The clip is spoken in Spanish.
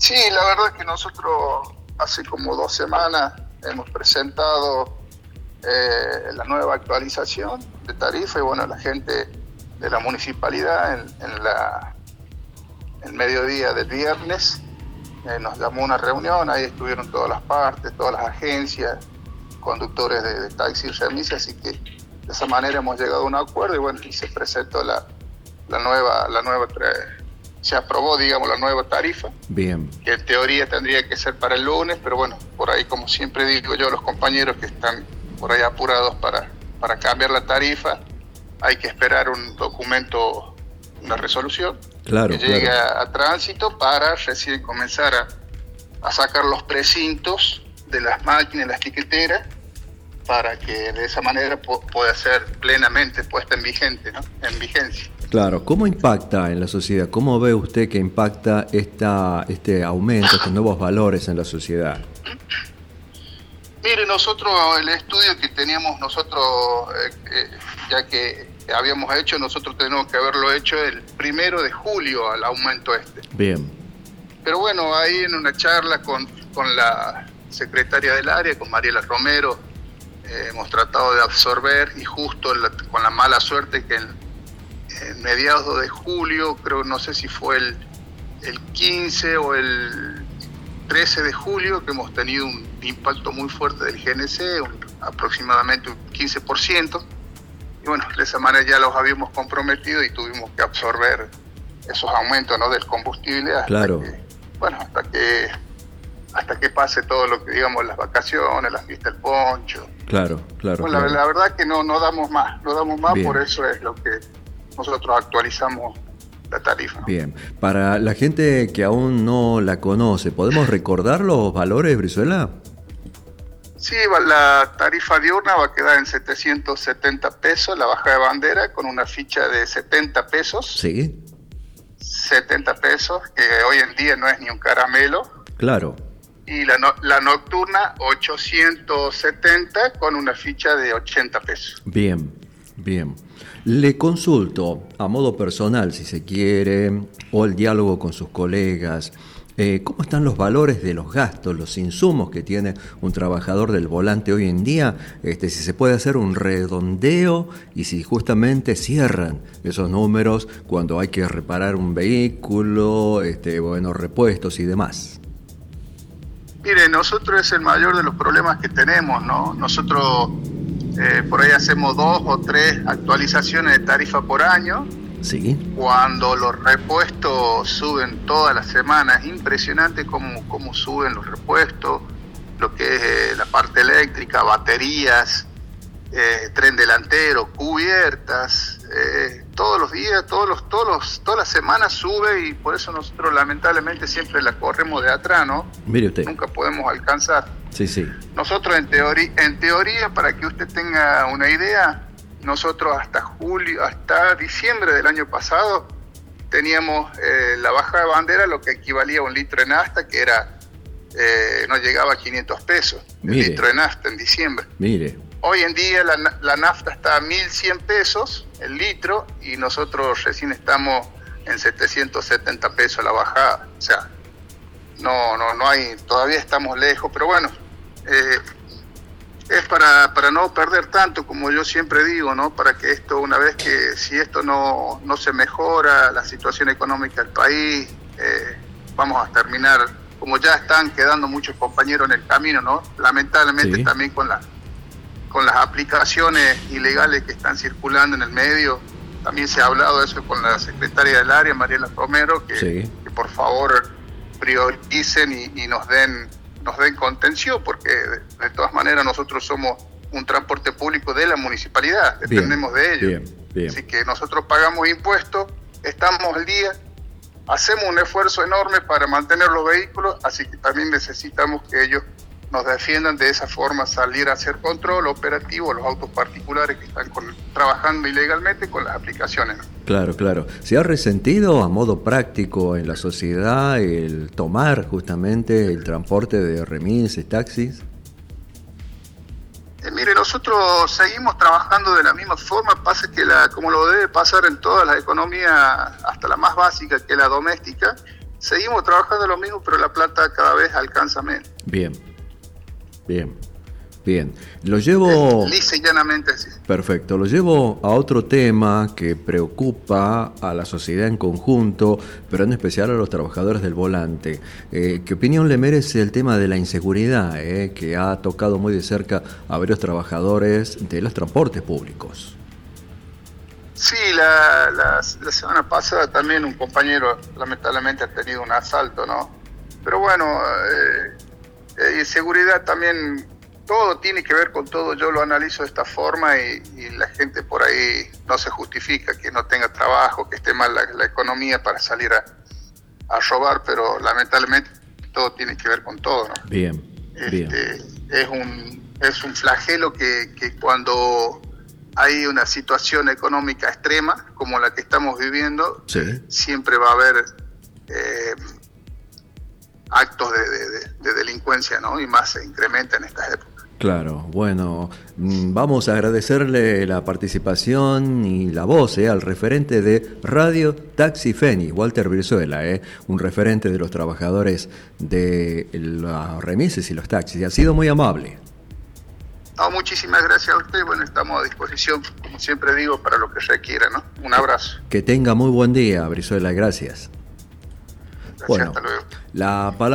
Sí, la verdad es que nosotros hace como 2 semanas hemos presentado la nueva actualización de tarifa y bueno, la gente de la municipalidad en el mediodía del viernes nos llamó a una reunión, ahí estuvieron todas las partes, todas las agencias, conductores de taxi y remis, así que de esa manera hemos llegado a un acuerdo y bueno, y se presentó la nueva se aprobó, digamos, la nueva tarifa. Bien. Que en teoría tendría que ser para el lunes, pero bueno, por ahí, como siempre digo yo a los compañeros que están por ahí apurados para cambiar la tarifa, hay que esperar un documento, una resolución, claro, que llegue a tránsito para recién comenzar a sacar los precintos de las máquinas, las tiqueteras, para que de esa manera pueda ser plenamente puesta en vigencia. Claro, ¿cómo impacta en la sociedad? ¿Cómo ve usted que impacta este aumento, estos nuevos valores en la sociedad? Mire, nosotros, el estudio que teníamos nosotros, ya que habíamos hecho, nosotros tenemos que haberlo hecho el 1 de julio al aumento este. Bien. Pero bueno, ahí en una charla con la secretaria del área, con Mariela Romero, hemos tratado de absorber y justo con la mala suerte que en mediados de julio, creo, no sé si fue el 15 o el 13 de julio, que hemos tenido un impacto muy fuerte del GNC, aproximadamente un 15%, y bueno, de esa manera ya los habíamos comprometido y tuvimos que absorber esos aumentos, ¿no?, del combustible hasta que pase todo lo que, digamos, las vacaciones, la fiesta del poncho. Claro. Bueno, claro. La verdad que no damos más, Bien. por eso es lo que nosotros actualizamos la tarifa. Bien, para la gente que aún no la conoce, ¿podemos recordar los valores, Brizuela? Sí, la tarifa diurna va a quedar en 770 pesos, la bajada de bandera con una ficha de 70 pesos. Sí. 70 pesos, que hoy en día no es ni un caramelo. Claro. Y la nocturna 870 con una ficha de 80 pesos. Bien. Le consulto, a modo personal, si se quiere, o el diálogo con sus colegas, ¿cómo están los valores de los gastos, los insumos que tiene un trabajador del volante hoy en día? Si se puede hacer un redondeo y si justamente cierran esos números cuando hay que reparar un vehículo, repuestos y demás. Mire, nosotros es el mayor de los problemas que tenemos, ¿no? Nosotros por ahí hacemos 2 o 3 actualizaciones de tarifa por año. Sí. Cuando los repuestos suben todas las semanas, impresionante cómo suben los repuestos, lo que es la parte eléctrica, baterías, tren delantero, cubiertas, todos los días, todas las semanas sube y por eso nosotros lamentablemente siempre la corremos de atrás, ¿no? Mire usted. Nunca podemos alcanzar. Sí. Nosotros en teoría, para que usted tenga una idea, nosotros hasta diciembre del año pasado teníamos la bajada de bandera, lo que equivalía a un litro de nafta, que era no llegaba a 500 pesos. Mire. El litro de nafta en diciembre. Mire. Hoy en día la nafta está a 1.100 pesos el litro y nosotros recién estamos en 770 pesos la bajada. O sea, no hay, todavía estamos lejos, pero bueno, es para no perder tanto, como yo siempre digo, ¿no? Para que esto, una vez que si esto no se mejora la situación económica del país, vamos a terminar, como ya están quedando muchos compañeros en el camino, ¿no? Lamentablemente Sí. También con las aplicaciones ilegales que están circulando en el medio, también se ha hablado de eso con la secretaria del área, Mariela Romero, que por favor prioricen y nos den contención, porque de todas maneras nosotros somos un transporte público de la municipalidad, dependemos de ello. Bien. Así que nosotros pagamos impuestos, estamos al día, hacemos un esfuerzo enorme para mantener los vehículos, así que también necesitamos que ellos nos defiendan de esa forma, salir a hacer control operativo, los autos particulares que están trabajando ilegalmente con las aplicaciones, ¿no? Claro. ¿Se ha resentido a modo práctico en la sociedad el tomar justamente el transporte de remises, taxis? Mire, nosotros seguimos trabajando de la misma forma, pasa que como lo debe pasar en todas las economías, hasta la más básica, que es la doméstica, seguimos trabajando lo mismo, pero la plata cada vez alcanza menos. Bien, bien, bien. Lo llevo... Lisa y llanamente así. Perfecto, lo llevo a otro tema que preocupa a la sociedad en conjunto, pero en especial a los trabajadores del volante. ¿Qué opinión le merece el tema de la inseguridad, que ha tocado muy de cerca a varios trabajadores de los transportes públicos? Sí, la semana pasada también un compañero lamentablemente ha tenido un asalto, ¿no? Pero bueno, inseguridad también, todo tiene que ver con todo. Yo lo analizo de esta forma y la gente por ahí no se justifica que no tenga trabajo, que esté mal la economía para salir a robar, pero lamentablemente todo tiene que ver con todo, ¿no? Bien, bien. Es un flagelo que cuando hay una situación económica extrema como la que estamos viviendo, Sí. Siempre va a haber actos de delincuencia, ¿no? Y más se incrementa en estas épocas. Claro, bueno, vamos a agradecerle la participación y la voz al referente de Radio Taxi Feni, Walter Brizuela, un referente de los trabajadores de las remises y los taxis. Ha sido muy amable. No, muchísimas gracias a usted. Bueno, estamos a disposición, como siempre digo, para lo que requiera, ¿no? Un abrazo. Que tenga muy buen día, Brizuela, gracias. Gracias, Bueno, hasta luego. la palabra